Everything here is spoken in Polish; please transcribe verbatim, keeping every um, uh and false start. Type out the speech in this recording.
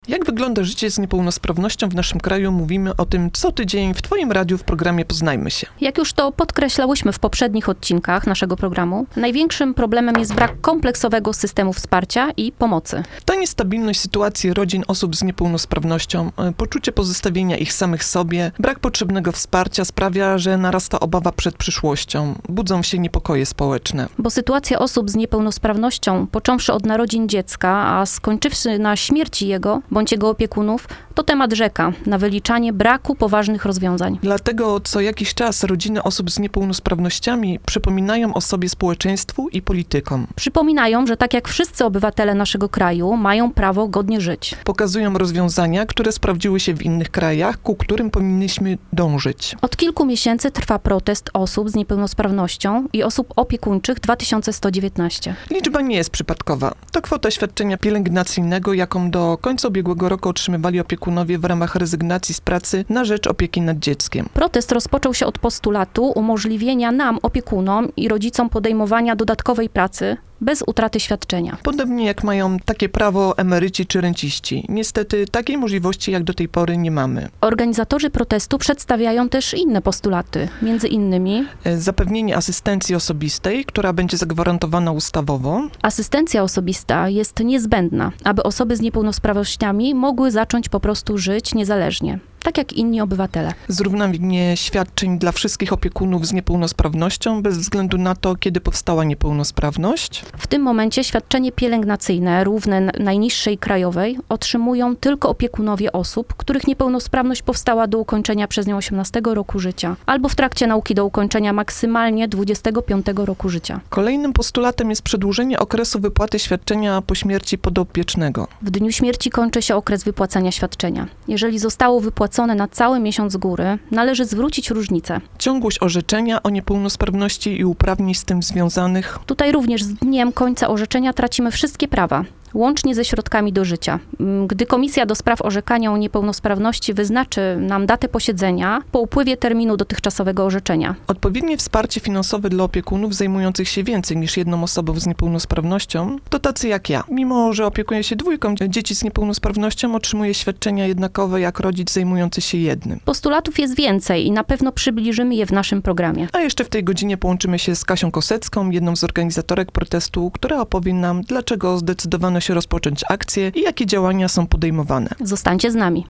Jak wygląda życie z niepełnosprawnością w naszym kraju? Mówimy o tym co tydzień w Twoim radiu w programie Poznajmy się. Jak już to podkreślałyśmy w poprzednich odcinkach naszego programu, największym problemem jest brak kompleksowego systemu wsparcia i pomocy. Ta niestabilność sytuacji rodzin osób z niepełnosprawnością, poczucie pozostawienia ich samych sobie, brak potrzebnego wsparcia sprawia, że narasta obawa przed przyszłością. Budzą się niepokoje społeczne. Bo sytuacja osób z niepełnosprawnością, począwszy od narodzin dziecka, a skończywszy na śmierci jego bądź jego opiekunów, to temat rzeka na wyliczanie braku poważnych rozwiązań. Dlatego co jakiś czas rodziny osób z niepełnosprawnościami przypominają o sobie społeczeństwu i politykom. Przypominają, że tak jak wszyscy obywatele naszego kraju mają prawo godnie żyć. Pokazują rozwiązania, które sprawdziły się w innych krajach, ku którym powinniśmy dążyć. Od kilku miesięcy trwa protest osób z niepełnosprawnością i osób opiekuńczych dwa tysiące sto dziewiętnaście. Liczba nie jest przypadkowa. To kwota świadczenia pielęgnacyjnego, jaką do końca ubiegłego roku otrzymywali opiekunowie w ramach rezygnacji z pracy na rzecz opieki nad dzieckiem. Protest rozpoczął się od postulatu umożliwienia nam, opiekunom i rodzicom podejmowania dodatkowej pracy bez utraty świadczenia. Podobnie jak mają takie prawo emeryci czy renciści. Niestety takiej możliwości jak do tej pory nie mamy. Organizatorzy protestu przedstawiają też inne postulaty, między innymi Zapewnienie asystencji osobistej, która będzie zagwarantowana ustawowo. asystencja osobista jest niezbędna, aby osoby z niepełnosprawnościami mogły zacząć po prostu żyć niezależnie, tak jak inni obywatele. Zrównanie świadczeń dla wszystkich opiekunów z niepełnosprawnością bez względu na to, kiedy powstała niepełnosprawność. W tym momencie świadczenie pielęgnacyjne równe najniższej krajowej otrzymują tylko opiekunowie osób, których niepełnosprawność powstała do ukończenia przez nią osiemnastego roku życia, albo w trakcie nauki do ukończenia maksymalnie dwudziestego piątego roku życia. Kolejnym postulatem jest przedłużenie okresu wypłaty świadczenia po śmierci podopiecznego. W dniu śmierci kończy się okres wypłacania świadczenia. Jeżeli zostało wypłacone na cały miesiąc z góry, należy zwrócić różnicę. Ciągłość orzeczenia o niepełnosprawności i uprawnień z tym związanych. Tutaj również z dniem końca orzeczenia tracimy wszystkie prawa, łącznie ze środkami do życia. Gdy Komisja do Spraw Orzekania o Niepełnosprawności wyznaczy nam datę posiedzenia po upływie terminu dotychczasowego orzeczenia. Odpowiednie wsparcie finansowe dla opiekunów zajmujących się więcej niż jedną osobą z niepełnosprawnością, to tacy jak ja. Mimo że opiekuję się dwójką dzieci z niepełnosprawnością, otrzymuję świadczenia jednakowe jak rodzic zajmujący się jednym. Postulatów jest więcej i na pewno przybliżymy je w naszym programie. A jeszcze w tej godzinie połączymy się z Kasią Kosecką, jedną z organizatorek protestu, która opowie nam, dlaczego zdecydowano się rozpocząć akcję i jakie działania są podejmowane. Zostańcie z nami.